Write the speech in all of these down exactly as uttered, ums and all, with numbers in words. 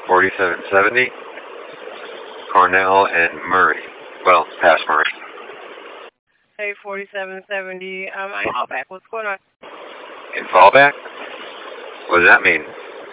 forty-seven seventy, Cornell and Murray. Well, past Murray. Hey, forty-seven seventy. Um, I call back. What's going on? In fallback? What does that mean?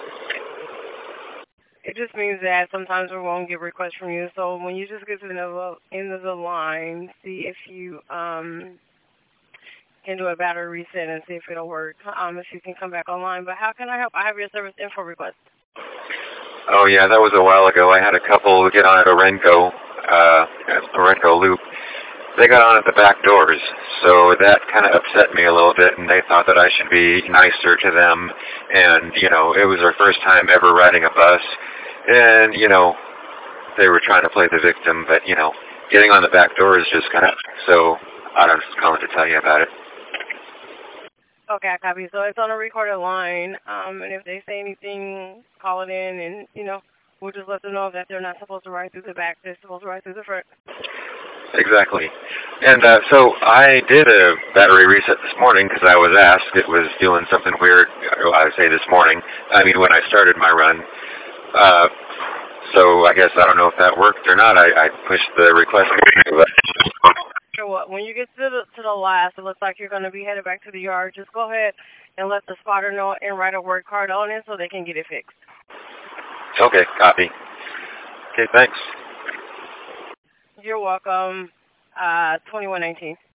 It just means that sometimes we won't get requests from you. So when you just get to the end of the line, see if you um can do a battery reset and see if it'll work. Um, if you can come back online. But how can I help? I have your service info request. Oh yeah, that was a while ago. I had a couple get on at Orenco, uh, Orenco Loop. They got on at the back doors, so that kind of upset me a little bit, and they thought that I should be nicer to them. And, you know, it was their first time ever riding a bus, and, you know, they were trying to play the victim, but, you know, getting on the back door is just kind of, so I don't just calling to tell you about it. Okay, I copy. So it's on a recorded line, um, and if they say anything, call it in, and, you know, we'll just let them know that they're not supposed to ride through the back, they're supposed to ride through the front. Exactly. And uh, so I did a battery reset this morning because I was asked. It was doing something weird, I would say this morning. I mean, when I started my run. Uh, so I guess I don't know if that worked or not. I, I pushed the request. Sure what, when you get to the, to the last, it looks like you're going to be headed back to the yard. Just go ahead and let the spotter know and write a word card on it so they can get it fixed. Okay, copy. Okay, thanks. You're welcome. Uh, twenty-one nineteen.